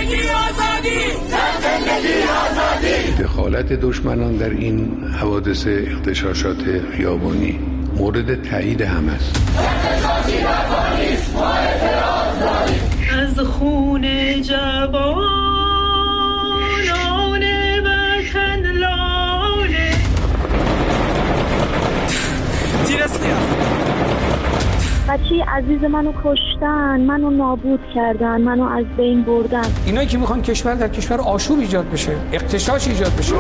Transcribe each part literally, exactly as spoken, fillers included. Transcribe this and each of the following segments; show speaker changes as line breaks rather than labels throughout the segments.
زندگی آزادی، زندگی آزادی.
دخالت دشمنان در این حوادث اغتشاشات خیابانی مورد تایید هم است.
اغتشاشی روا نیست، ما اعتراض داریم.
از خون جوانان وطن لاله
تیرسلیا
بچه عزیز منو کشتن، منو نابود کردن، منو از بین بردن.
اینایی که میخوان کشور در کشور آشوب ایجاد بشه، اغتشاش ایجاد بشه،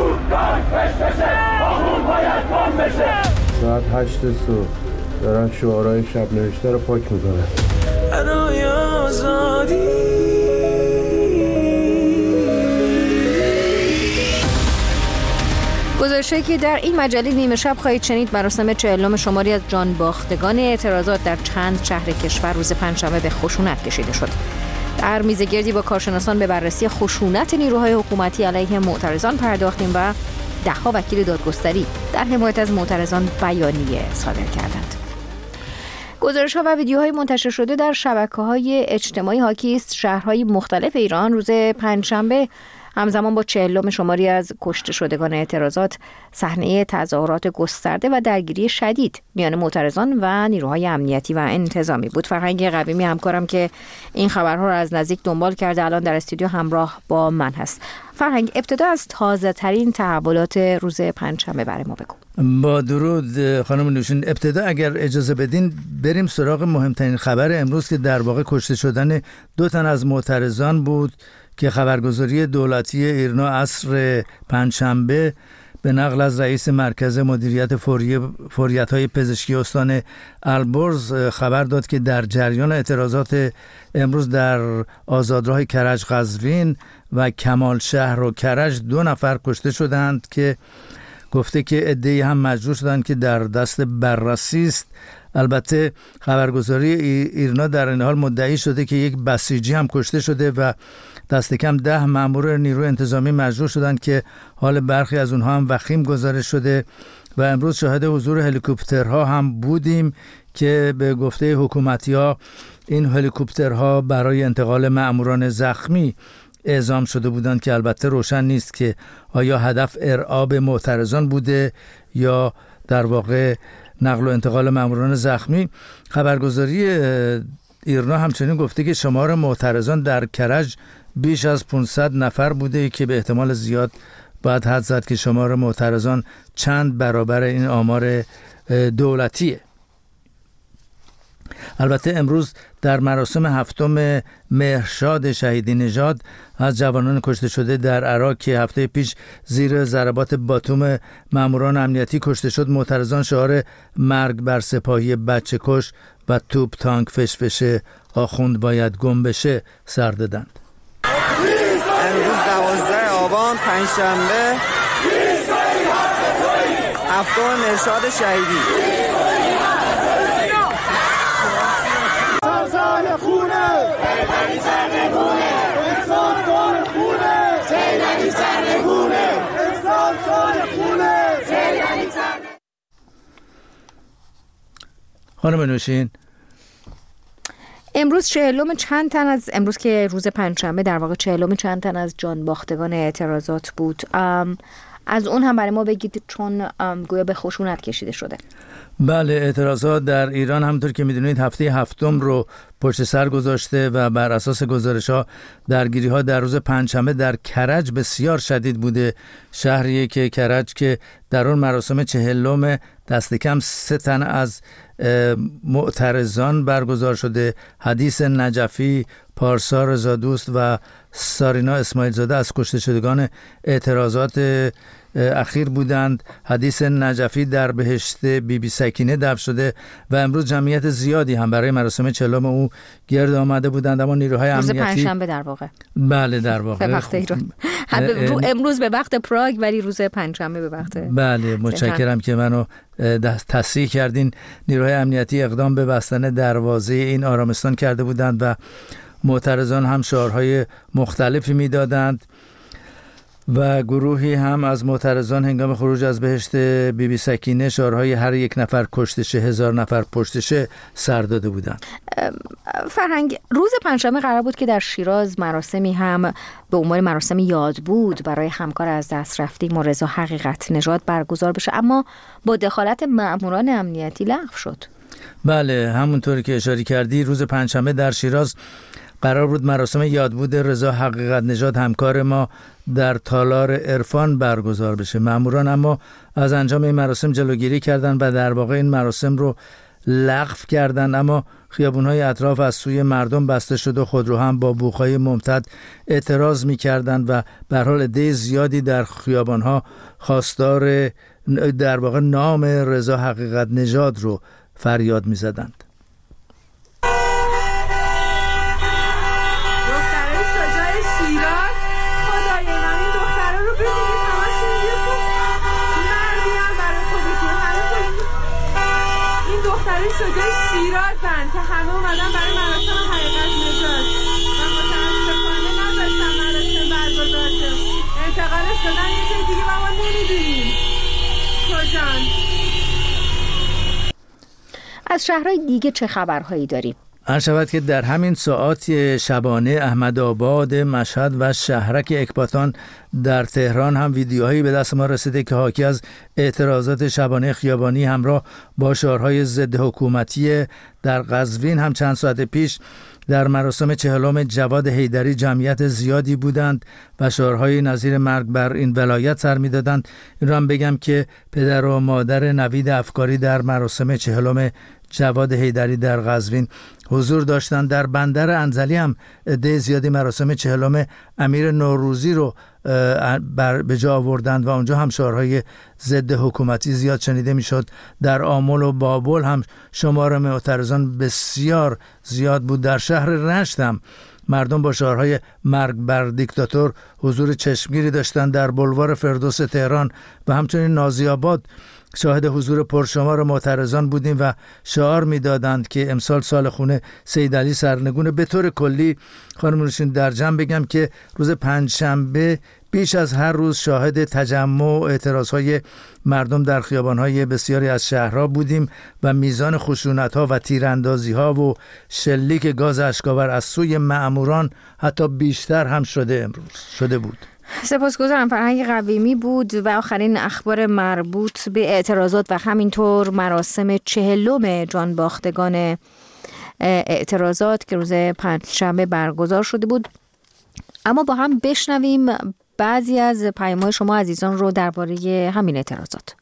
ساعت هشت صبح دارن شعارهای شب نوشته رو پاک میکنن.
برای آزادی.
گزارشی که در این مجله نیمه شب خواهید شنید، مراسم چهلم شماری از جان باختگان اعتراضات در چند شهر کشور روز پنجشنبه به خشونت کشیده شد. در میزگردی با کارشناسان به بررسی خشونت نیروهای حکومتی علیه معترضان پرداختیم و ده‌ها وکیل دادگستری در حمایت از معترضان بیانیه صادر کردند. گزارش‌ها و ویدیوهای منتشر شده در شبکه‌های اجتماعی حاکی است شهرهای مختلف ایران روز پنجشنبه همزمان با چهلم شماری از کشته شدگان اعتراضات صحنه تظاهرات گسترده و درگیری شدید میان معترضان و نیروهای امنیتی و انتظامی بود. فرهنگ قویمی همکارم که این خبرها را از نزدیک دنبال کرده الان در استودیو همراه با من هست. فرهنگ، ابتدا از تازه ترین تحولات روز پنجشنبه برای ما بگو.
با درود خانم نوشین. ابتدا اگر اجازه بدین بریم سراغ مهمترین خبر امروز که در واقع کشته شدن دو تن از معترضان بود که خبرگزاری دولتی ایرنا عصر پنجشنبه به نقل از رئیس مرکز مدیریت فوری فوریت‌های پزشکی استان البرز خبر داد که در جریان اعتراضات امروز در آزادراه کرج قزوین و کمال شهر و کرج دو نفر کشته شدند که گفته که عده‌ای هم مجروح شدند که در دست بررسی است. البته خبرگزاری ایرنا در این حال مدعی شده که یک بسیجی هم کشته شده و دست کم ده مأمور نیروی انتظامی مجروح شدند که حال برخی از اونها هم وخیم گزارش شده و امروز شاهد حضور هلیکوپترها هم بودیم که به گفته حکومتی‌ها این هلیکوپترها برای انتقال مأموران زخمی اعزام شده بودند که البته روشن نیست که آیا هدف ارعاب معترضان بوده یا در واقع نقل و انتقال مأموران زخمی. خبرگزاری ایرنا همچنین گفته که شمار معترضان در کرج بیش از پانصد نفر بوده که به احتمال زیاد باید حد زد که شمار معترضان چند برابر این آمار دولتیه. البته امروز در مراسم هفتم مهرشاد شهیدی نژاد از جوانان کشته شده در عراق که هفته پیش زیر ضربات باتوم ماموران امنیتی کشته شد، معترضان شعار مرگ بر سپاهی بچه کش و توپ تانک فشفشه آخوند باید گم بشه سر دادند.
امروز دوازده آبان پنجشنبه هفتم مهرشاد شهیدی.
خانم نوشین،
امروز چهلم چند تن از امروز که روز پنجشنبه در واقع چهلم چند تن از جان باختگان اعتراضات بود. از اون هم برای ما بگید چون گویا به خشونت کشیده شده.
بله، اعتراضات در ایران همونطور که میدونید هفته هفتم رو پشت سر گذاشته و بر اساس گزارش‌ها درگیری‌ها در روز پنجشنبه در کرج بسیار شدید بوده. شهریه که کرج که در اون مراسم چهلم دست کم سه تن از معترضان برگزار شده. حدیث نجفی، پارسا رضادوست و سارینا اسماعیل زاده از کشته شدگان اعتراضات اخیر بودند. حدیث نجفی در بهشت بی بی سکینه دفن شده و امروز جمعیت زیادی هم برای مراسم چهلم او گرد آمده بودند، اما نیروهای امنیتی
روز پنجشنبه در واقع
بله در واقع
به وقت ایران امروز به وقت پراگ ولی روز پنجشنبه به وقت
بله. متشکرم که منو تصحیح کردین. نیروهای امنیتی اقدام به بستن دروازه این آرامستان کرده بودند و معترضان هم شعارهای مختلفی میدادند. و گروهی هم از معترضان هنگام خروج از بهشت بی بی سکینه شعارهای هر یک نفر کشتشه هزار نفر پشتشه سر داده بودند.
فرهنگ، روز پنجشنبه قرار بود که در شیراز مراسمی هم به عنوان مراسم یاد بود برای همکار از دست رفتیم و رضا حقیقت نژاد برگزار بشه، اما با دخالت مأموران امنیتی لغو شد.
بله، همونطوری که اشاره کردی روز پنجشنبه در شیراز قرار بود مراسم یادبود رضا حقیقت نژاد همکار ما در تالار عرفان برگزار بشه. مأموران اما از انجام این مراسم جلوگیری کردند و در واقع این مراسم رو لغو کردند، اما خیابون‌های اطراف از سوی مردم بسته شد و خودرو هم با بوق‌های ممتد اعتراض می‌کردند و به هر حال عده زیادی در خیابان‌ها خواستار در واقع نام رضا حقیقت نژاد رو فریاد می‌زدند.
شجاع شیرازن که همه اومدن برای مراسم حقیقت نژاد و متاسفانه نذاشتن مراسم برگزار شه. انتقالش دادن یه جای دیگه و ما نمیدونیم کجان.
از شهرهای دیگه چه خبرهایی داریم؟
عرض شود که در همین ساعات شبانه احمدآباد، مشهد و شهرک اکباتان در تهران هم ویدیوهایی به دست ما رسیده که حاکی از اعتراضات شبانه خیابانی همراه با شعارهای ضد حکومتی. در قزوین هم چند ساعت پیش در مراسم چهلم جواد حیدری جمعیت زیادی بودند و شعارهای نظیر مرگ بر این ولایت سر می‌دادند. این را هم بگم که پدر و مادر نوید افکاری در مراسم چهلم جواد حیدری در قزوین حضور داشتند. در بندر انزلی هم عده زیادی مراسم چهلم امیر نوروزی رو به جا آوردند و اونجا هم شعارهای ضد حکومتی زیاد شنیده میشد. در آمل و بابل هم شمار معترضان بسیار زیاد بود. در شهر رشت هم مردم با شعارهای مرگ بر دیکتاتور حضور چشمگیری داشتند. در بلوار فردوس تهران و همچنین نازی آباد شاهد حضور پرشمار معترضان بودیم و شعار میدادند که امسال سال خونه سید علی سرنگون. به طور کلی خانم نوشین در جمع بگم که روز پنجشنبه بیش از هر روز شاهد تجمع و اعتراضهای مردم در خیابانهای بسیاری از شهرها بودیم و میزان خشونت‌ها و تیراندازی‌ها و شلیک گاز اشک‌آور از سوی مأموران حتی بیشتر هم شده امروز شده بود.
سپاسگزارم. فرهنگ قویمی بود و آخرین اخبار مربوط به اعتراضات و همینطور مراسم چهلم جانباختگان اعتراضات که روز پنجشنبه برگزار شده بود. اما با هم بشنویم بعضی از پیام‌های شما عزیزان رو درباره همین اعتراضات.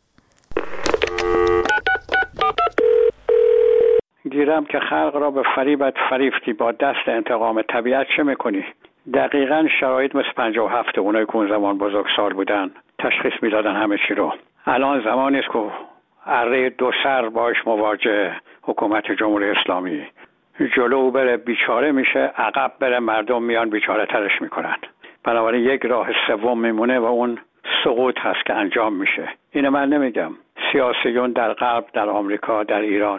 گیرم که خلق را به فریبت فریفتی، با دست انتقام طبیعت چه میکنی؟ دقیقاً شرایط مثل پنجاه و هفت اونایی که اون زمان بزرگسال بودن تشخیص میدادن همه چی رو. الان زمانی است که اره دو سر باش مواجه حکومت جمهوری اسلامی، جلو بره بیچاره میشه، عقب بره مردم میان بیچاره ترش میکنن. بنابراین یک راه سوم میمونه و اون سقوط هست که انجام میشه. اینو من نمیگم، سیاسیون در غرب، در آمریکا، در ایران.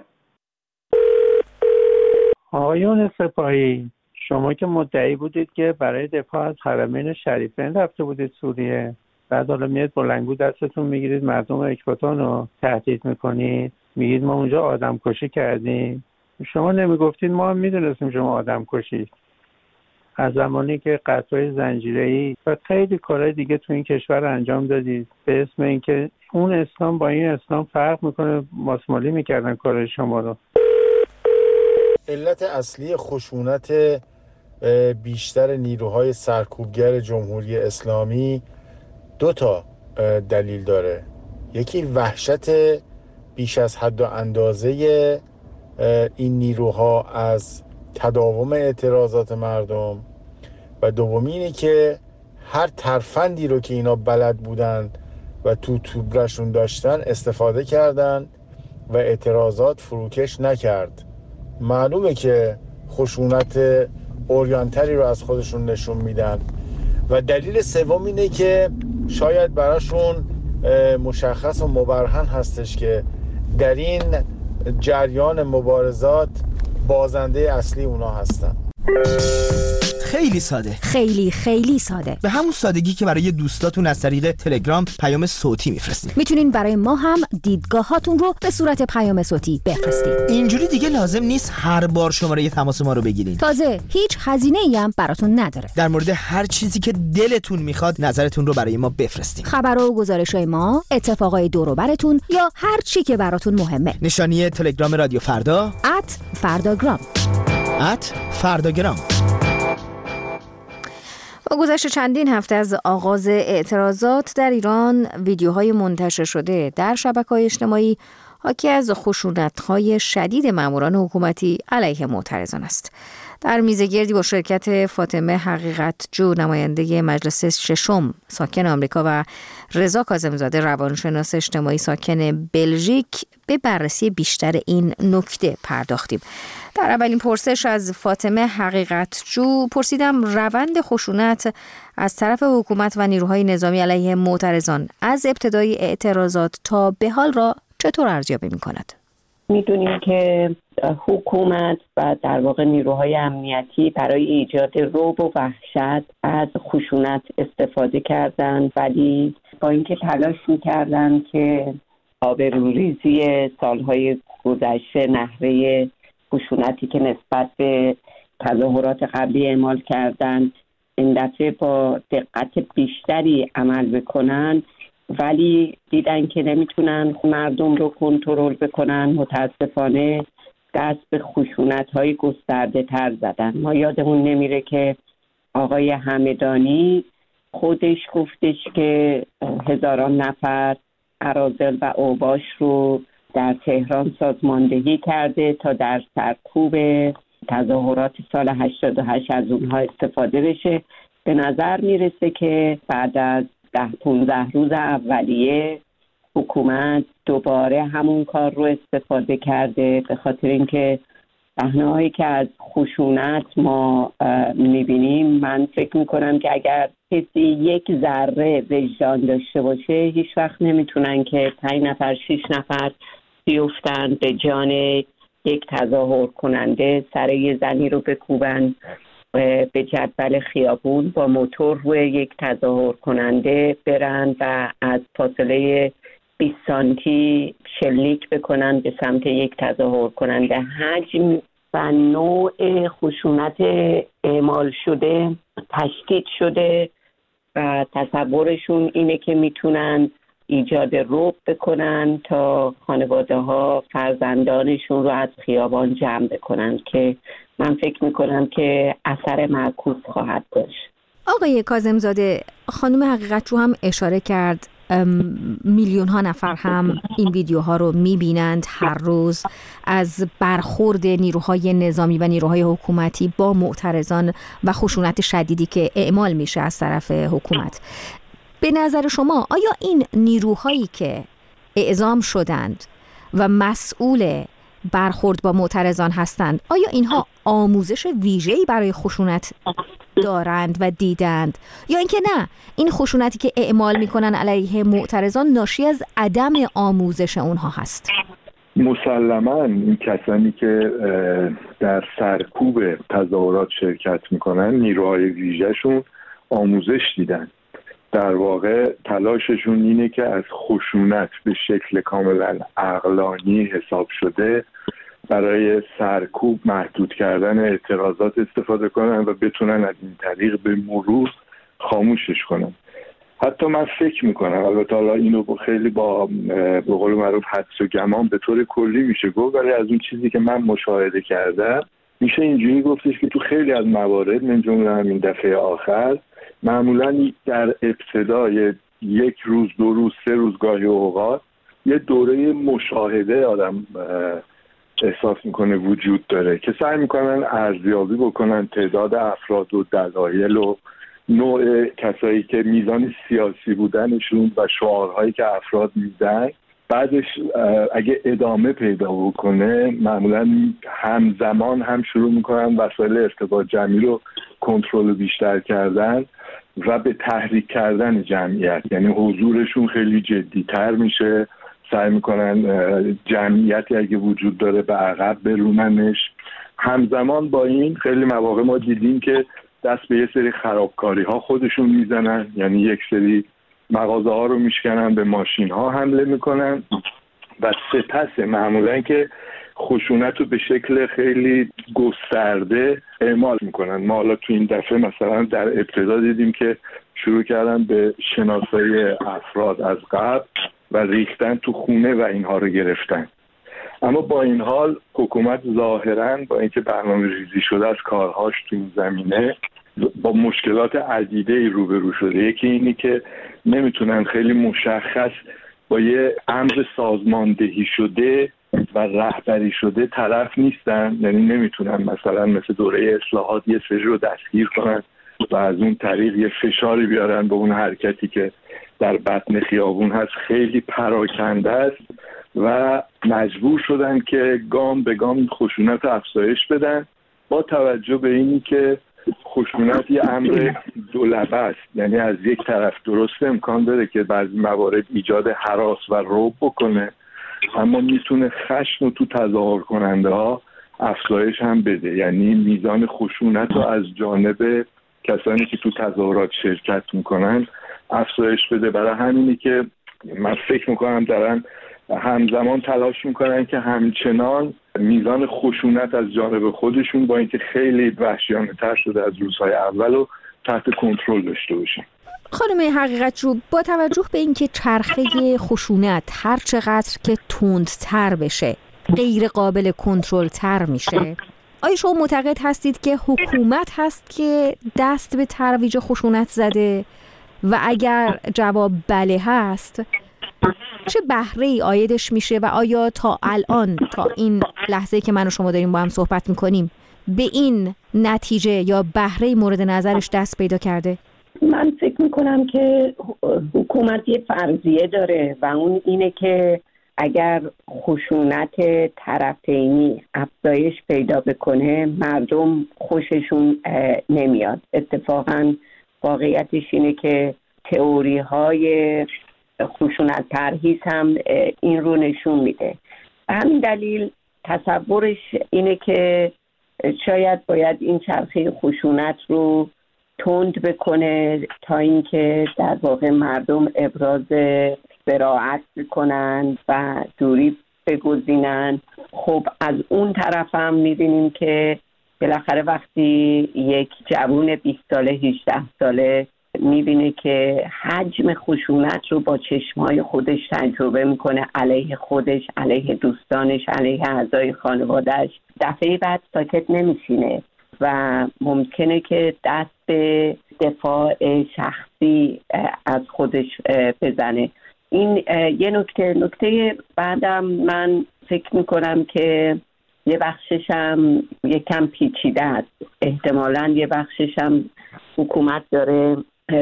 آقایون سپاهی، شما که مدعی بودید که برای دفاع از حرمین شریفین رفته بودید سوریه، بعد حالا میاد بلنگو دستتون میگیرید مردم اکباتان رو تهدید میکنید، میگید ما اونجا آدم کشی کردیم. شما نمیگفتید ما هم میدونستیم شما آدم کشید. از زمانی که قطعای زنجیره‌ای و خیلی کارهای دیگه تو این کشور انجام دادید به اسم اینکه اون اسلام با این اسلام فرق میکنه، ماسمالی میکردن کارهای شما رو.
علت اصلی خشونت بیشتر نیروهای سرکوبگر جمهوری اسلامی دو تا دلیل داره. یکی وحشت بیش از حد و اندازه این نیروها از تداوم اعتراضات مردم و دومی اینه که هر ترفندی رو که اینا بلد بودن و تو توبرشون داشتن استفاده کردن و اعتراضات فروکش نکرد. معلومه که خشونت اوریانتری رو از خودشون نشون میدن. و دلیل سوم اینه که شاید براشون مشخص و مبرهن هستش که در این جریان مبارزات بازنده اصلی اونا هستن.
خیلی ساده.
خیلی خیلی ساده.
به همون سادگی که برای دوستاتون از طریق تلگرام پیام صوتی میفرستین.
میتونین برای ما هم دیدگاهاتون رو به صورت پیام صوتی بفرستین.
اینجوری دیگه لازم نیست هر بار شماره تماس ما رو بگیرین.
تازه هیچ هزینه‌ای هم براتون نداره.
در مورد هر چیزی که دلتون میخواد نظرتون رو برای ما بفرستین.
خبرها و گزارش‌های ما، اتفاقای دور و براتون یا هر چی که براتون مهمه.
نشانی تلگرام رادیو فردا
ات فرداگرام
ات فرداگرام.
با گذشت چندین هفته از آغاز اعتراضات در ایران، ویدیوهای منتشر شده در شبکه‌های اجتماعی حاکی از خشونت‌های شدید ماموران حکومتی علیه معترضان است. در میزگردی با شرکت فاطمه حقیقتجو، نماینده مجلس ششم ساکن آمریکا، و رضا کاظم‌زاده، روانشناس اجتماعی ساکن بلژیک، به بررسی بیشتر این نکته پرداختیم. در اولین پرسش از فاطمه حقیقتجو پرسیدم روند خشونت از طرف حکومت و نیروهای نظامی علیه معترضان از ابتدای اعتراضات تا به حال را چطور ارزیابی می‌کند؟
میدونیم که حکومت و در واقع نیروهای امنیتی برای ایجاد رعب و وحشت از خشونت استفاده کردند، ولی با اینکه تلاش میکردن که آبروریزی سالهای گذشته، نحوه خشونتی که نسبت به تظاهرات قبلی اعمال کردند این دفعه با دقت بیشتری عمل بکنن، ولی دیدن که نمیتونن مردم رو کنترل بکنن. متاسفانه دست به خشونت‌های گسترده تر زدن. ما یادمون نمیره که آقای همدانی خودش گفتش که هزاران نفر اراذل و اوباش رو در تهران سازماندهی کرده تا در سرکوب تظاهرات سال هشتاد و هشت از اونها استفاده بشه. به نظر میرسه که بعد از ده پونزده روز اولیه حکومت دوباره همون کار رو استفاده کرده، به خاطر اینکه صحنه‌هایی که از خشونت ما میبینیم، من فکر میکنم که اگر کسی یک ذره وجدان داشته باشه هیچ وقت نمیتونن که پنج نفر شش نفر بیفتن به جان یک تظاهر کننده، سر یه زنی رو بکوبن به جدول خیابون، با موتور روی یک تظاهر کننده برن و از فاصله بیست سانتی شلیک بکنن به سمت یک تظاهر کننده. حجم و نوع خشونت اعمال شده تشدید شده و تصورشون اینه که میتونن ایجاد رعب بکنن تا خانواده ها فرزندانشون رو از خیابان جمع بکنن، که من فکر میکنم که اثر معکوس خواهد داشت.
آقای کاظم‌زاده، خانم حقیقتجو هم اشاره کرد میلیون ها نفر هم این ویدیوها رو میبینند هر روز از برخورد نیروهای نظامی و نیروهای حکومتی با معترضان و خشونت شدیدی که اعمال میشه از طرف حکومت. به نظر شما آیا این نیروهایی که اعزام شدند و مسئول برخورد با معترضان هستند، آیا اینها آموزش ویژه‌ای برای خشونت دارند و دیدند، یا اینکه نه، این خشونتی که اعمال میکنن علیه معترضان ناشی از عدم آموزش اونها هست؟
مسلماً این کسانی که در سرکوب تظاهرات شرکت میکنن نیروهای ویژه‌شون آموزش دیدن. در واقع تلاششون اینه که از خشونت به شکل کاملا عقلانی حساب شده برای سرکوب، محدود کردن اعتراضات استفاده کنن و بتونن از این طریق به مرور خاموشش کنن. حتی من فکر میکنم، البته حالا اینو خیلی با به قول معروف حدس و گمان به طور کلی میشه گفت، ولی از اون چیزی که من مشاهده کردم میشه اینجوری گفتش که تو خیلی از موارد، من جمله همین دفعه آخر، معمولا در ابتدای یک روز، دو روز، سه روز گاهی اوقات یه دوره مشاهده آدم احساس میکنه وجود داره که سعی میکنن ارزیابی بکنن تعداد افراد و دلایل و نوع کسایی که میزان سیاسی بودنشون و شعارهایی که افراد میزن. بعدش اگه ادامه پیدا بکنه معمولا همزمان هم شروع میکنن وسایل ارتباط جمعی رو کنترل بیشتر کردن و به تحریک کردن جمعیت، یعنی حضورشون خیلی جدی‌تر میشه، سعی میکنن جمعیتی اگه وجود داره به عقب بروننش. همزمان با این خیلی مواقع ما دیدیم که دست به یه سری خرابکاری ها خودشون میزنن، یعنی یک سری مغازه ها رو میشکنن، به ماشین ها حمله میکنن و سپس معمولا که خشونت رو به شکل خیلی گسترده اعمال میکنن. ما حالا تو این دفعه مثلا در ابتدا دیدیم که شروع کردن به شناسایی افراد از قبل و ریختن تو خونه و اینها رو گرفتن. اما با این حال حکومت ظاهراً با اینکه برنامه ریزی شده از کارهاش تو این زمینه با مشکلات عدیده‌ای روبرو شده. یکی اینی که نمیتونن خیلی مشخص با یه امر سازماندهی شده و رهبری شده طرف نیستن، یعنی نمیتونن مثلا مثل دوره اصلاحات یه سری رو دستگیر کنن و از اون طریق یه فشاری بیارن به اون حرکتی که در بطن خیابون هست. خیلی پراکنده است و مجبور شدن که گام به گام خشونت افزایش بدن با توجه به اینی که خشونت یه امر دولبه است، یعنی از یک طرف درست امکان داره که بعضی موارد ایجاد هراس و رعب بکنه، اما میتونه خشم رو تو تظاهر کننده ها افزایش هم بده، یعنی میزان خشونت رو از جانب کسانی که تو تظاهرات شرکت میکنن افزایش بده. برای همینی که من فکر میکنم دارن همزمان تلاش میکنن که همچنان میزان خشونت از جانب خودشون با اینکه خیلی وحشیانه تر شده از روزهای اول رو تحت کنترل داشته باشن.
خانم حقیقتجو، با توجه به اینکه چرخه خشونت هر چقدر که تندتر بشه غیر قابل کنترل تر میشه، آیا شما معتقد هستید که حکومت هست که دست به ترویج خشونت زده؟ و اگر جواب بله هست، چه بهره‌ای عایدش میشه و آیا تا الان، تا این لحظه که من و شما داریم با هم صحبت میکنیم، به این نتیجه یا بهره‌ای مورد نظرش دست پیدا کرده؟
من فکر میکنم که حکومت یه فرضیه داره و اون اینه که اگر خشونت طرفینی افزایش پیدا بکنه مردم خوششون نمیاد. اتفاقاً واقعیتش اینه که تئوری های خشونت پرهیز هم این رو نشون میده. به همین دلیل تصورش اینه که شاید باید این چرخه خشونت رو تند بکنه تا اینکه در واقع مردم ابراز براءت بکنن و دوری بگزینن. خب از اون طرف هم میبینیم که بالاخره وقتی یک جوون بیست ساله هجده ساله میبینه که حجم خشونت رو با چشمهای خودش تجربه میکنه، علیه خودش، علیه دوستانش، علیه اعضای خانوادهش، دفعه بعد ساکت نمیشینه و ممکنه که دست به دفاع شخصی از خودش بزنه. این یه نکته. نکته بعدم من فکر میکنم که یه بخشش هم یکم پیچیده است. احتمالاً یه بخشش هم حکومت داره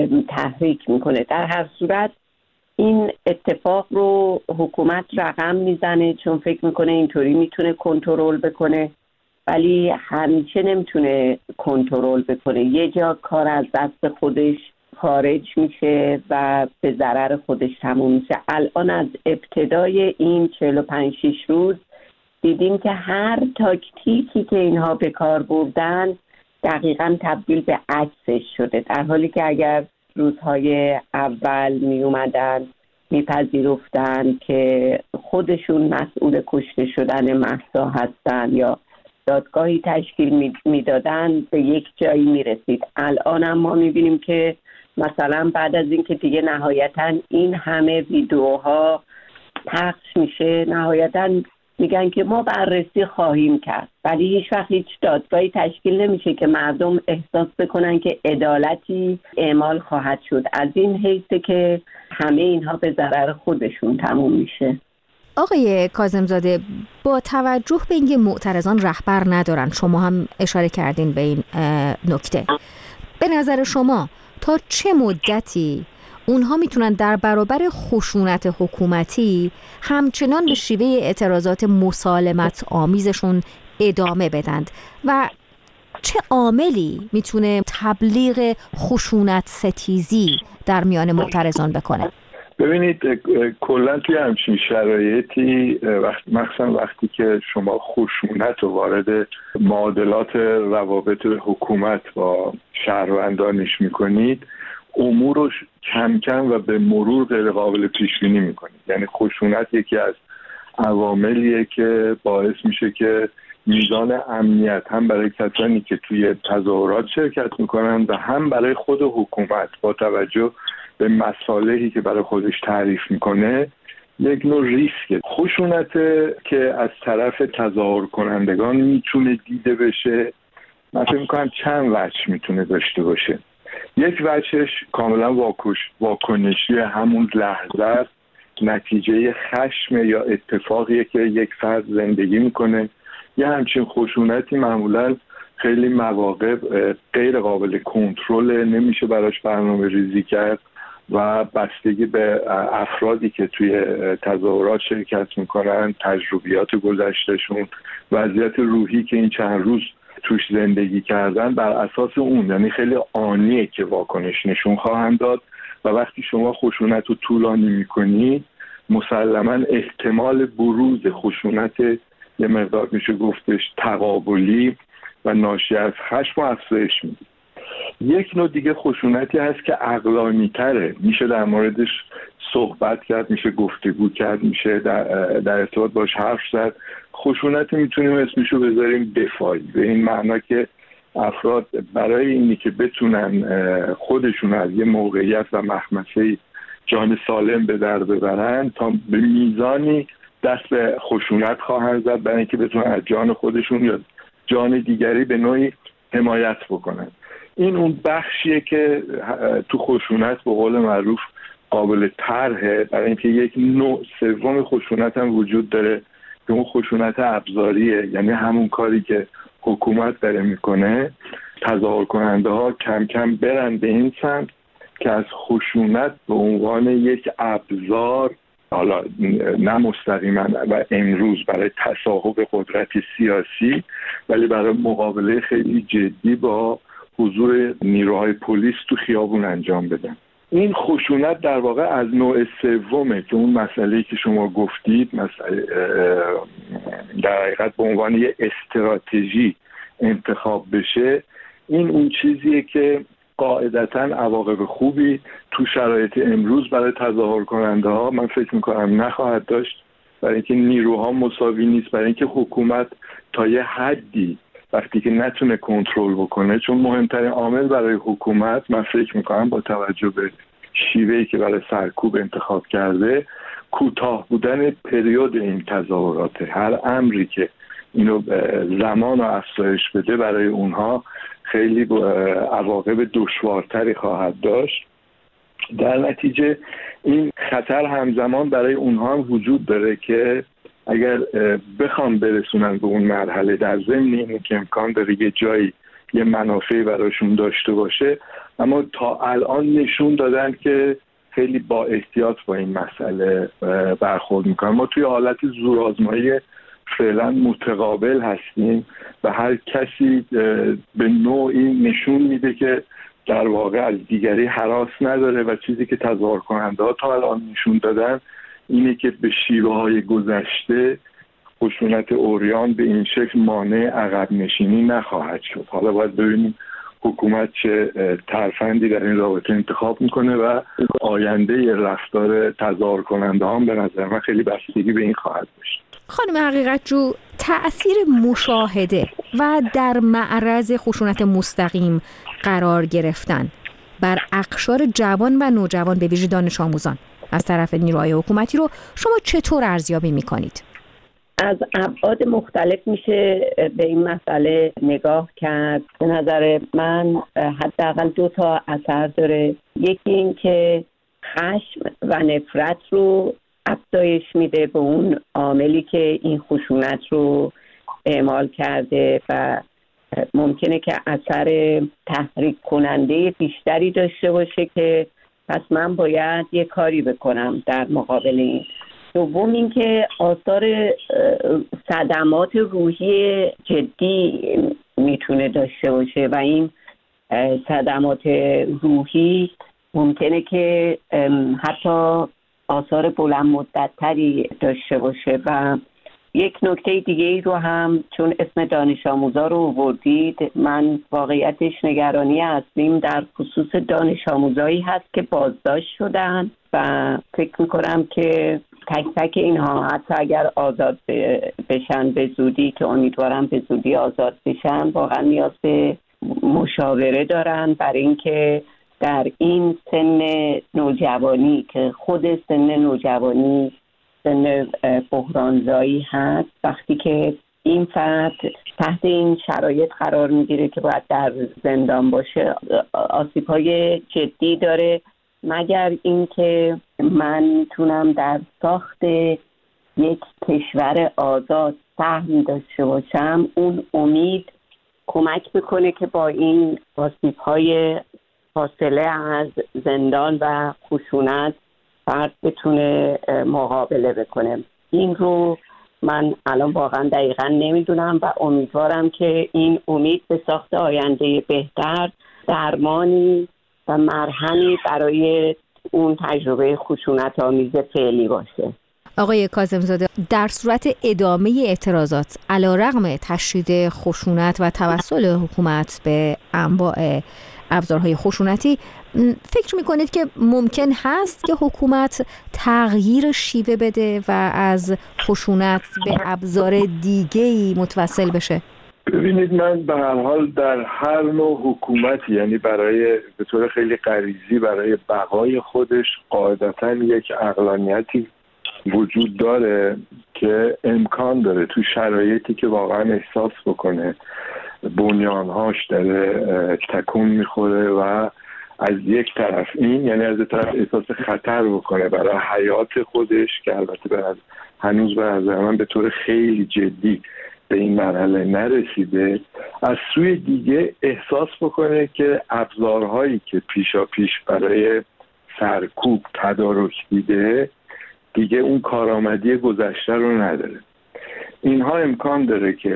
تحریک میکنه. در هر صورت این اتفاق رو حکومت رقم میزنه چون فکر میکنه اینطوری میتونه کنترل بکنه، ولی همیشه نمیتونه کنترل بکنه. یه جا کار از دست خودش خارج میشه و به ضرر خودش تموم میشه. الان از ابتدای این چهل و پنج شش روز دیدیم که هر تاکتیکی که اینها به کار بردن دقیقاً تبدیل به عکسش شده، در حالی که اگر روزهای اول می اومدن میپذیرفتن که خودشون مسئول کشته شدن مهسا هستن یا دادگاهی تشکیل میدادن به یک جایی میرسید. الان هم ما میبینیم که مثلا بعد از اینکه دیگه نهایتاً این همه ویدیوها پخش میشه، نهایتاً میگن که ما بررسی خواهیم کرد، ولی هیچ وقت هیچ دادگاهی تشکیل نمیشه که مردم احساس بکنن که عدالتی اعمال خواهد شد. از این حیثه که همه اینها به ضرر خودشون تموم میشه.
آقای کاظمزاده، با توجه به اینکه معترضان رهبر ندارن، شما هم اشاره کردین به این نکته، به نظر شما تا چه مدتی اونها میتونن در برابر خشونت حکومتی همچنان به شیوه اعتراضات مسالمت آمیزشون ادامه بدند و چه عاملی میتونه تبلیغ خشونت ستیزی در میان معترضان بکنه؟
ببینید کلا توی همچین شرایطی وقت مخصوصا وقتی که شما خشونت رو وارد معادلات روابط حکومت با شهروندانش میکنید، امور رو کم کم و به مرور غیر قابل پیش بینی میکنید. یعنی خشونت یکی از عواملیه که باعث میشه که میزان امنیت هم برای کسانی که توی تظاهرات شرکت میکنن و هم برای خود حکومت با توجه به مصالحی که برای خودش تعریف میکنه یک نوع ریسکه. خشونت که از طرف تظاهر کنندگان میتونه دیده بشه، من فکر میکنم چند وجه میتونه داشته باشه. یک وجهش کاملا واکش واکنشی همون لحظه است، نتیجه خشم یا اتفاقیه که یک فرد زندگی میکنه. یه همچین خشونتی معمولا خیلی مواقع غیر قابل کنترل، نمیشه براش برنامه ریزی کرد و بستگی به افرادی که توی تظاهرات شرکت میکنن، تجربیات گذشتهشون، وضعیت روحی که این چند روز توش زندگی کردن، بر اساس اون یعنی خیلی آنیه که واکنش نشون خواهند داد. و وقتی شما خشونت رو طولانی میکنی مسلما احتمال بروز خشونت یه مقدار میشه گفتش تقابلی و ناشی از خشم و افزایش میده. یک نوع دیگه خشونتی هست که عقلانی تره، میشه در موردش صحبت کرد، میشه گفتگو کرد، میشه در, در ارتباط باش حرف زد. خشونتی میتونیم اسمشو بذاریم دفاعی، به این معنا که افراد برای اینی که بتونن خودشون از یه موقعیت و مخمسه جان سالم به در ببرن تا به میزانی دست به خشونت خواهند زد برای اینکه بتونن از جان خودشون یا جان دیگری به نوعی حمایت بکنن. این اون بخشیه که تو خشونت به قول معروف قابل طرحه، برای اینکه یک نوع سوم خشونت هم وجود داره که اون خشونت ابزاریه، یعنی همون کاری که حکومت داره میکنه. تظاهر کننده ها کم کم برن به این سمت که از خشونت به عنوان یک ابزار، حالا نه مستقیما و امروز برای تصاحب قدرت سیاسی، ولی برای مقابله خیلی جدی با حضور نیروهای پلیس تو خیابون انجام بدن. این خشونت در واقع از نوع سومه که اون مسئله‌ای که شما گفتید مسئله در حقیقت به عنوان یه استراتژی انتخاب بشه. این اون چیزیه که قاعدتاً عواقب خوبی تو شرایط امروز برای تظاهر کننده ها من فکر میکنم نخواهد داشت، برای اینکه نیروها مساوی نیست، برای اینکه حکومت تا یه حدی وقتی که نتونه کنترل بکنه، چون مهمترین عامل برای حکومت من فکر میکنم با توجه به شیوهی که برای سرکوب انتخاب کرده کوتاه بودن پریود این تظاهرات. هر امری که اینو زمان و افزایش بده برای اونها خیلی عواقب دشوارتری خواهد داشت. در نتیجه این خطر همزمان برای اونها هم وجود داره که اگر بخوام برسونن به اون مرحله، در ضمن اینه که امکان داره یه جایی یه منافعی براشون داشته باشه، اما تا الان نشون دادن که خیلی با احتیاط با این مسئله برخورد میکنن. ما توی حالت زورآزمایی فعلا متقابل هستیم و هر کسی به نوعی نشون میده که در واقع از دیگری هراس نداره و چیزی که تظاهر کننده ها تا الان نشون دادن اینه که به شیوه های گذشته خشونت عریان به این شکل مانع عقب نشینی نخواهد شد. حالا باید ببینیم حکومت چه ترفندی در این رابطه انتخاب میکنه و آینده رفتار تظاهر کننده هم به نظر من خیلی بستگی به این خواهد داشت.
خانم حقیقتجو، تأثیر مشاهده و در معرض خشونت مستقیم قرار گرفتن بر اقشار جوان و نوجوان به ویژه دانش آموزان از طرف نیروهای حکومتی رو شما چطور ارزیابی میکنید؟
از ابعاد مختلف میشه به این مسئله نگاه کرد. به نظر من حداقل دو تا اثر داره. یکی این که خشم و نفرت رو افزایش میده به اون عاملی که این خشونت رو اعمال کرده و ممکنه که اثر تحریک کننده بیشتری داشته باشه که پس من باید یه کاری بکنم در مقابل این. دوم این که آثار صدمات روحی جدی میتونه داشته باشه و این صدمات روحی ممکنه که حتی آثار بلند مدت تری داشته باشه. و یک نکته دیگه ای رو هم چون اسم دانش آموزا رو آوردید، من واقعیتش نگرانی اصلیم در خصوص دانش آموزایی هست که بازداشت شدن و فکر میکنم که تک تک اینها حتی اگر آزاد بشن به زودی، که امیدوارم به زودی آزاد بشن، واقعا نیاز به مشاوره دارن برای اینکه در این سن نوجوانی که خود سن نوجوانی سن بحرانزایی هست، وقتی که این فرد تحت این شرایط قرار میگیره که باید در زندان باشه، آسیب‌های جدی داره. مگر اینکه من میتونم در ساخت یک کشور آزاد سهم داشته باشم، اون امید کمک بکنه که با این آسیب‌های فاصله از زندان و خشونت فرد بتونه مقابله بکنه. این رو من الان واقعا دقیقا نمیدونم و امیدوارم که این امید به ساخت آینده بهتر درمانی و مرهمی برای اون تجربه خشونت آمیز فعلی باشه.
آقای کاظم‌زاده، در صورت ادامه اعتراضات علیرغم تشدید خشونت و توسل حکومت به انواع ابزارهای خشونتی، فکر میکنید که ممکن هست که حکومت تغییر شیوه بده و از خشونت به ابزار دیگه‌ای متوسل بشه؟
ببینید، من به هر حال در هر نوع حکومتی، یعنی برای به طور خیلی غریزی برای بقای خودش قاعدتاً یک عقلانیتی وجود داره که امکان داره تو شرایطی که واقعا احساس بکنه بنیانهاش داره تکون میخوره و از یک طرف این، یعنی از طرف احساس خطر بکنه برای حیات خودش که البته به هنوز به نظر من به طور خیلی جدی به این مرحله نرسیده، از سوی دیگه احساس بکنه که ابزارهایی که پیشا پیش برای سرکوب تدارک دیده دیگه اون کارآمدی گذشته رو نداره. اینها امکان داره که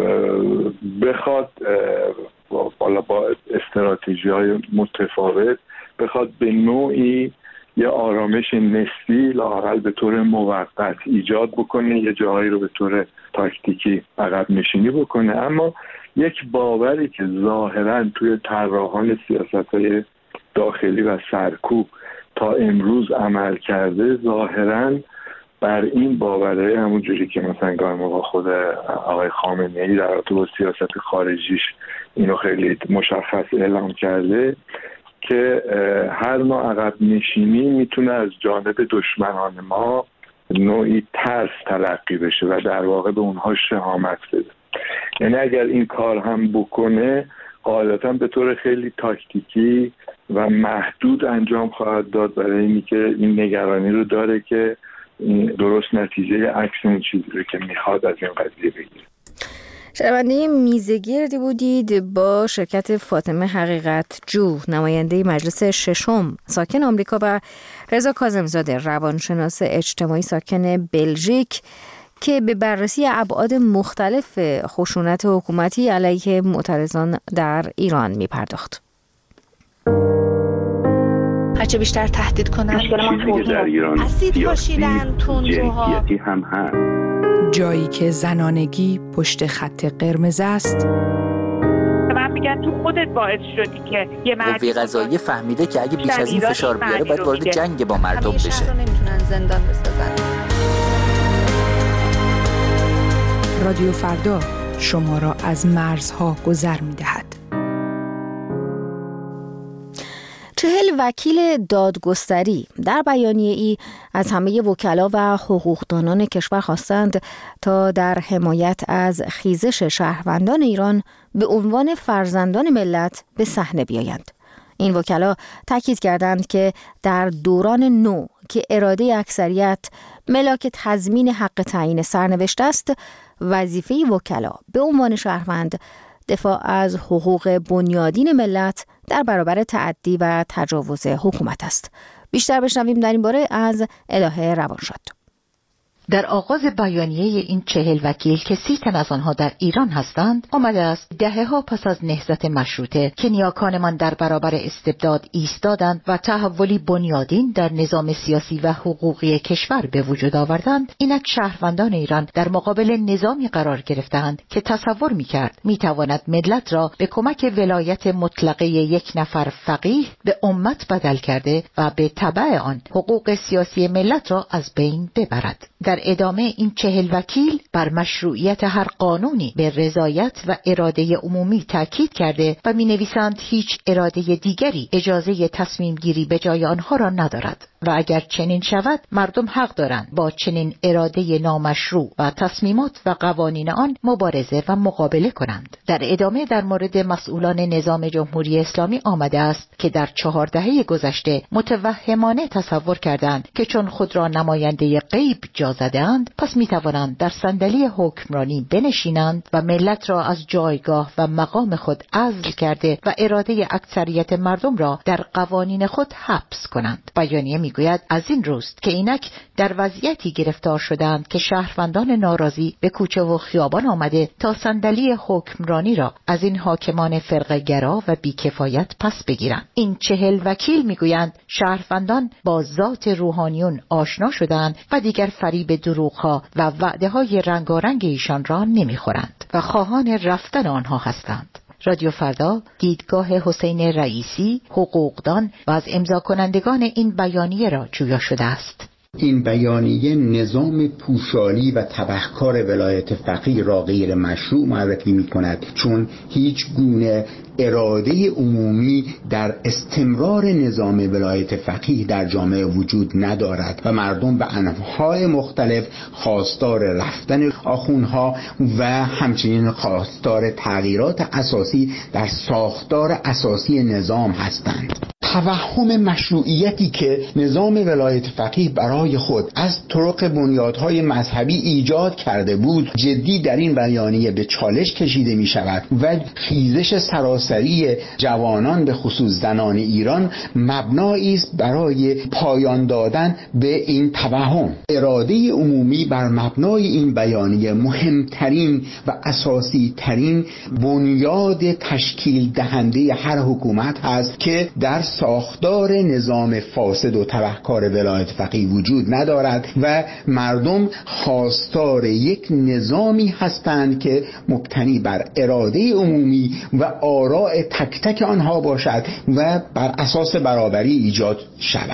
بخواد بالا با استراتژی های متفاوت بخواد به نوعی یه آرامش نسبی لااقل به طور موقت ایجاد بکنه، یه جاهایی رو به طور تاکتیکی عقب نشینی بکنه. اما یک باوری که ظاهراً توی طراحان سیاست‌های داخلی و سرکوب تا امروز عمل کرده، ظاهراً بر این باوره، همون جوری که مثلا گاهی موقع خود آقای خامنه‌ای در رابطه با سیاست خارجیش اینو خیلی مشخص اعلام کرده که هر نوع عقب نشینی میتونه از جانب دشمنان ما نوعی ترس تلقی بشه و در واقع به اونها شهامت بده. یعنی اگر این کار هم بکنه، غالبا به طور خیلی تاکتیکی و محدود انجام خواهد داد، برای اینی که این نگرانی رو داره که درست نتیجه عکس اون چیزی رو که میخواد از این قضیه بگیره.
شنونده میزگردی بودید با شرکت فاطمه حقیقت جو، نماینده مجلس ششم ساکن آمریکا، و رضا کاظم‌زاده، روانشناس اجتماعی ساکن بلژیک، که به بررسی ابعاد مختلف خشونت حکومتی علیه معترضان در ایران میپرداخت.
هرچه بیشتر تهدید کنن،
در ایران
اسید پاشیدن، تندروها
هم هست.
جایی که زنانگی پشت خط قرمز است.
من میگم تو خودت باعث شدی که یه مرد
قوه قضاییه فهمیده که اگه بیش از این فشار بیاره باید وارد جنگ با مردم بشه.
همیشه نمیتونن زندان بسازن.
رادیو فردا شما را از مرزها گذر میدهد.
چهل وکیل دادگستری در بیانیه ای از همه وکلا و حقوقدانان کشور خواستند تا در حمایت از خیزش شهروندان ایران به عنوان فرزندان ملت به صحنه بیایند. این وکلا تاکید کردند که در دوران نو که اراده اکثریت ملاک تضمین حق تعیین سرنوشت است، وظیفه وکلا به عنوان شهروند دفاع از حقوق بنیادین ملت در برابر تعدی و تجاوز حکومت است. بیشتر بشنویم در این باره از الهه روانشاد.
در آغاز بیانیه این چهل وکیل که سی تن از آنها در ایران هستند آمده است دهه‌ها پس از نهضت مشروطه که نیاکانمان در برابر استبداد ایستادند و تحولی بنیادین در نظام سیاسی و حقوقی کشور به وجود آوردند، اینک شهروندان ایران در مقابل نظامی قرار گرفتند که تصور می‌کرد می‌تواند ملت را به کمک ولایت مطلقه یک نفر فقیه به امت بدل کرده و به تبع آن حقوق سیاسی ملت را از بین ببرد. در ادامه این چهل وکیل بر مشروعیت هر قانونی به رضایت و اراده عمومی تاکید کرده و می نویسند هیچ اراده دیگری اجازه تصمیم گیری به جای آنها را ندارد و اگر چنین شود مردم حق دارند با چنین اراده نامشروع و تصمیمات و قوانین آن مبارزه و مقابله کنند. در ادامه در مورد مسئولان نظام جمهوری اسلامی آمده است که در چهار دهه گذشته متوهمانه تصور کردند که چون خود را نماینده غیب جا زده‌اند پس می توانند در صندلی حکمرانی بنشینند و ملت را از جایگاه و مقام خود عزل کرده و اراده اکثریت مردم را در قوانین خود حبس کنند. بیانیه میگوید از این روست که اینک در وضعیتی گرفتار شدند که شهروندان ناراضی به کوچه و خیابان آمده تا صندلی حکمرانی را از این حاکمان فرقه‌گرا و بیکفایت پس بگیرند. این چهل وکیل میگویند شهروندان با ذات روحانیون آشنا شدند و دیگر فریب دروغ‌ها و وعده‌های رنگارنگ ایشان را نمیخورند و خواهان رفتن آنها هستند. رادیو فردا دیدگاه حسین رئیسی، حقوقدان و از امضا کنندگان این بیانیه را جویا شده است.
این بیانیه نظام پوشالی و تبهکار ولایت فقیه را غیر مشروع معرفی می کند، چون هیچ گونه اراده عمومی در استمرار نظام ولایت فقیه در جامعه وجود ندارد و مردم به انواع مختلف خواستار رفتن آخوندها و همچنین خواستار تغییرات اساسی در ساختار اساسی نظام هستند. توهم مشروعیتی که نظام ولایت فقیه برای خود از طرق بنیادهای مذهبی ایجاد کرده بود جدی در این بیانیه به چالش کشیده می شود و خیزش سراسری جوانان به خصوص زنان ایران مبنایی است برای پایان دادن به این توهم. اراده عمومی بر مبنای این بیانیه مهمترین و اساسی ترین بنیاد تشکیل دهنده هر حکومت است که در ساختار نظام فاسد و تبهکار ولایت فقیه وجود ندارد و مردم خواستار یک نظامی هستند که مبتنی بر اراده عمومی و آراء تک تک آنها باشد و بر اساس برابری ایجاد شود.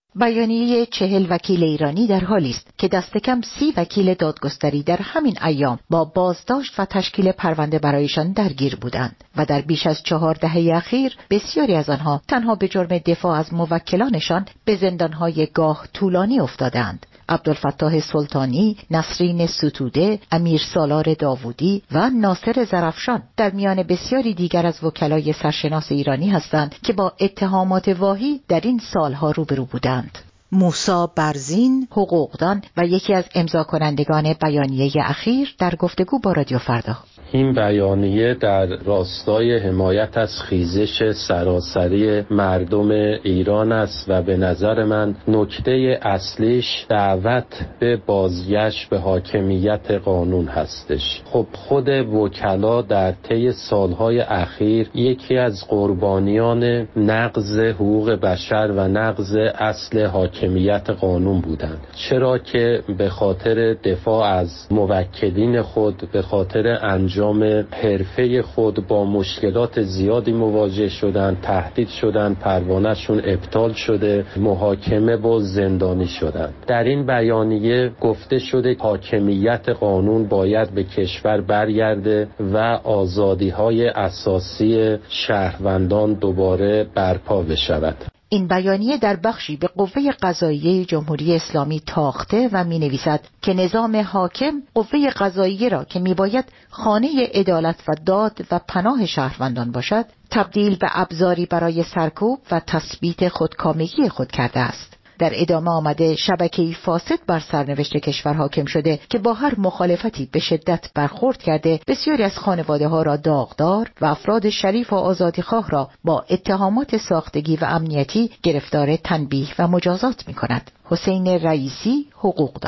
بیانیه چهل وکیل ایرانی در حالی است که دست کم سی وکیل دادگستری در همین ایام با بازداشت و تشکیل پرونده برایشان درگیر بودند و در بیش از چهار دهه اخیر بسیاری از آنها تنها به جرم دفاع از موکلانشان به زندانهای گاه طولانی افتادند. عبدالفتاح سلطانی، نسرین ستوده، امیر سالار داوودی و ناصر زرفشان در میان بسیاری دیگر از وکلای سرشناس ایرانی هستند که با اتهامات واهی در این سالها روبرو بودند. موسی برزین، حقوقدان و یکی از امضا کنندگان بیانیه اخیر در گفتگو با رادیو فردا:
این بیانیه در راستای حمایت از خیزش سراسری مردم ایران است و به نظر من نکته اصلیش دعوت به بازگشت به حاکمیت قانون هستش. خب خود وکلا در طی سالهای اخیر یکی از قربانیان نقض حقوق بشر و نقض اصل حاکمیت قانون بودند، چرا که به خاطر دفاع از موکلین خود، به خاطر انجام حرفه خود با مشکلات زیادی مواجه شدن، تهدید شدن، پروانه‌شون ابطال شده، محاکمه و زندانی شدن. در این بیانیه گفته شده حاکمیت قانون باید به کشور برگرده و آزادی‌های اساسی شهروندان دوباره برپا بشود.
این بیانیه در بخشی به قوه قضاییه جمهوری اسلامی تاخته و می نویسد که نظام حاکم قوه قضاییه را که می باید خانه عدالت و داد و پناه شهروندان باشد تبدیل به ابزاری برای سرکوب و تثبیت خودکامگی خود کرده است. در ادامه آمده شبکه‌ای فاسد بر سرنوشت کشور حاکم شده که با هر مخالفتی به شدت برخورد کرده بسیاری از خانواده‌ها را داغدار و افراد شریف و آزادیخواه را با اتهامات ساختگی و امنیتی گرفتار تنبیه و مجازات می‌کند. حسین رئیسی، حقوقدان: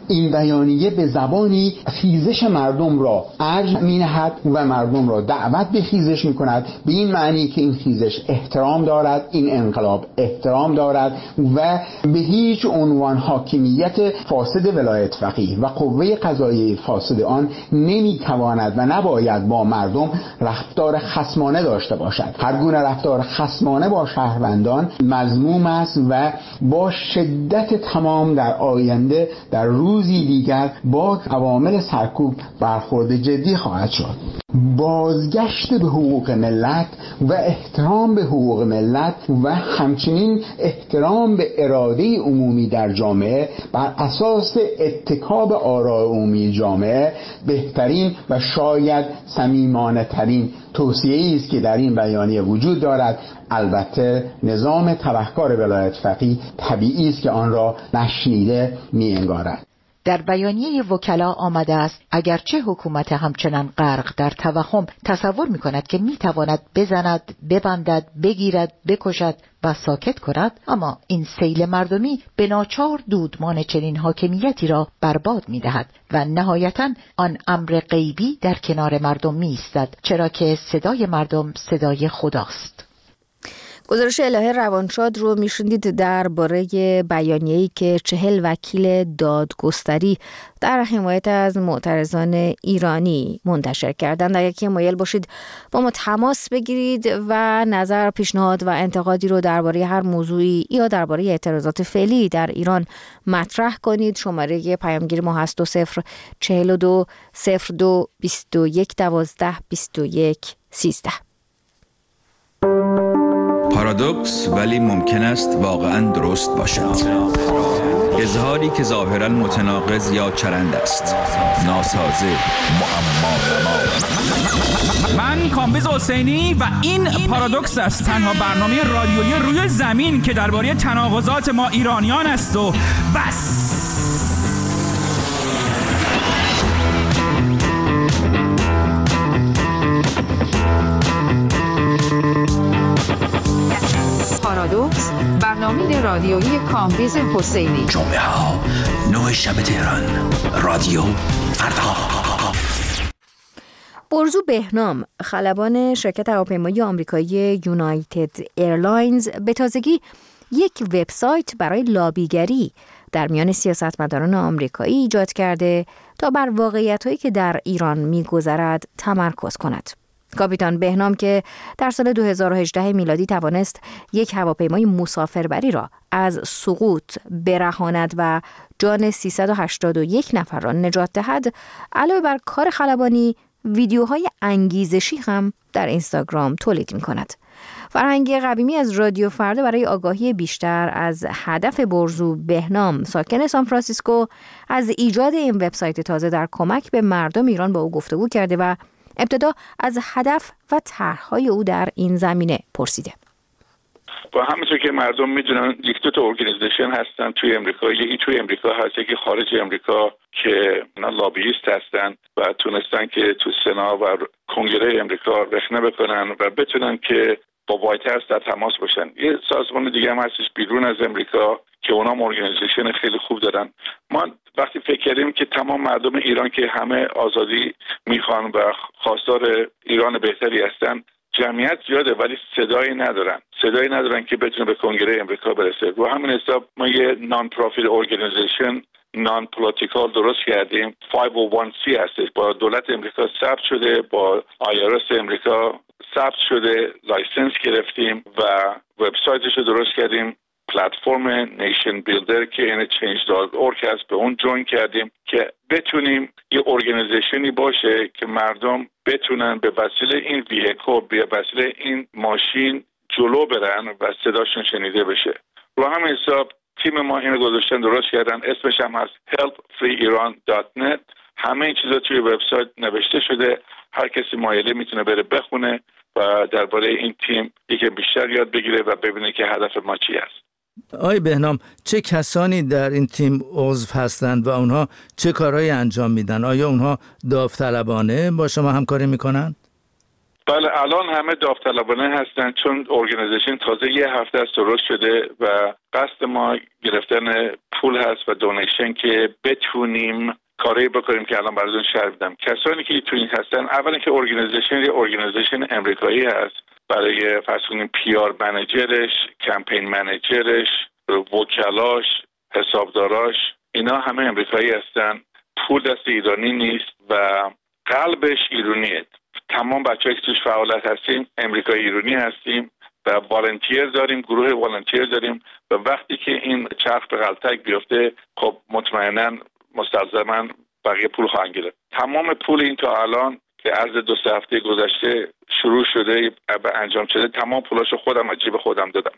این بیانیه به زبانی خیزش مردم را ارج می‌نهد و مردم را دعوت به خیزش می‌کند، به این معنی که این خیزش احترام دارد، این انقلاب احترام دارد و به هیچ عنوان حاکمیت فاسد ولایت فقیه و قوه قضاییه فاسد آن نمی‌تواند و نباید با مردم رفتار خصمانه داشته باشد. هر گونه رفتار خصمانه با شهروندان مذموم است و با شدت تمام در آینده در روزی دیگر با عوامل سرکوب برخورد جدی خواهد شد. بازگشت به حقوق ملت و احترام به حقوق ملت و همچنین احترام به اراده عمومی در جامعه بر اساس اتکا به آراء عمومی جامعه بهترین و شاید صمیمانه ترین توصیه‌ای است که در این بیانیه وجود دارد. البته نظام تبهکار ولایت فقیه طبیعی است که آن را نشنیده می‌انگارد.
در بیانیه وکلا آمده است اگرچه حکومت همچنان غرق در توهم تصور می کند که می تواند بزند، ببندد، بگیرد، بکشد و ساکت کند، اما این سیل مردمی به ناچار دودمان چنین حاکمیتی را برباد می دهد و نهایتاً آن امر غیبی در کنار مردم می ایستد، چرا که صدای مردم صدای خداست.
گزارش الهه روانشاد رو میشنید درباره بیانیه‌ای که چهل وکیل دادگستری در حمایت از معترضان ایرانی منتشر کردند. اگر که مایل باشید با ما تماس بگیرید و نظر، پیشنهاد و انتقادی رو درباره هر موضوعی یا درباره اعتراضات فعلی در ایران مطرح کنید، شماره پیامگیر ما هست دو صفر چهل و دو صفر دو بیست و یک دوازده بیست و یک سیزده.
پارادوکس ولی ممکن است واقعا درست باشد. اظهاری که ظاهرا متناقض یا چرند است، ناسازه، معما.
من کامبیز حسینی و این پارادوکس است، تنها برنامه رادیویی روی زمین که درباره تناقضات ما ایرانیان است و بس.
پارادوکس، برنامه رادیویی کامبیز حسینی.
جمعه ها نه شب تهران، رادیو فردا.
برزو بهنام، خلبان شرکت هواپیمایی آمریکایی یونایتد ایرلاینز، به تازگی یک وبسایت برای لابیگری در میان سیاستمداران آمریکایی ایجاد کرده تا بر واقعیت‌هایی که در ایران می‌گذرد تمرکز کند. کاپیتان بهنام که در سال دو هزار و هجده میلادی توانست یک هواپیمای مسافربری را از سقوط برهاند و جان سیصد و هشتاد و یک نفر را نجات دهد، علاوه بر کار خلبانی ویدیوهای انگیزشی هم در اینستاگرام تولید می کند. فرهنگ قویمی از رادیو فردا برای آگاهی بیشتر از هدف برزو بهنام، ساکن سان فرانسیسکو، از ایجاد این وبسایت تازه در کمک به مردم ایران با او گفتگو کرده و ابتدا از هدف و طرح‌های او در این زمینه پرسیده.
با همونطور که مردم میدونن یک دو تا ارگانیزیشن هستن توی امریکا، یکی توی امریکا هست، یکی خارج امریکا که اونا لابییست هستن و تونستن که تو سنا و کنگره امریکا رخنه بکنن و بتونن که با وایت هاوس در تماس باشن. یه سازمان دیگه هم هستش بیرون از امریکا که اونا ارگانیزیشن خیلی خوب دارن. ما وقتی فکر کردیم که تمام مردم ایران که همه آزادی میخوان و خواستار ایران بهتری هستن، جمعیت زیاده ولی صدایی ندارن صدایی ندارن که بتونه به کنگره امریکا برسه. و همین حساب ما یه نان پروفیت ارگانیزیشن نان پولیتیکال درست کردیم. پنج صد و یک سی هستش، با دولت امریکا ثبت شده، با آی آر اس امریکا ثبت شده، لایسنس گرفتیم و وبسایتش رو درست کردیم. پلتفرم نیشن بیلدر که این چینج دات اورگ هست، به اون جوین کردیم که بتونیم یه ارگانیزیشنی باشه که مردم بتونن به وسیله این ویهیکل، به وسیله این ماشین جلو برن و صداشون شنیده بشه. رو همین حساب تیم ما اینو گذاشتن، درست کردن، اسمش هم هست هلپ فری ایران دات نت. همه این چیزا توی وبسایت نوشته شده، هر کسی مایلی میتونه بره بخونه و درباره این تیم یکی بیشتر یاد بگیره و ببینه که هدف ما چی است.
آقای بهنام، چه کسانی در این تیم عضو هستند و اونها چه کارهایی انجام میدن؟ آیا اونها داوطلبانه با شما همکاری میکنن؟
بله الان همه داوطلبانه هستن چون ارگانیزیشن تازه یه هفته است درست شده و قصد ما گرفتن پول هست و دونیشن که بتونیم کاری بکنیم که الان براتون شرح میدم. کسانی که تو این هستن اولا که ارگانیزیشن یه ارگانیزیشن امریکایی هست برای فرض کنیم پی آر منیجرش، کمپین منیجرش، وکلاش، حسابداراش اینا همه امریکایی هستن. پول دست ایرانی نیست و قلبش ایرانیه. تمام بچه‌ای که توش فعالیت هستیم امریکایی ایرانی هستیم و والنتیر داریم، گروه والنتیر داریم و وقتی که این چرخ به غلطک بیفته خب مطمئنا مستلزما بقیه پول خواهند گرفت. تمام پول این تا الان که عرض دو سه هفته گذشته شروع شده و انجام شده تمام پولاشو خودم از جیب خودم دادم.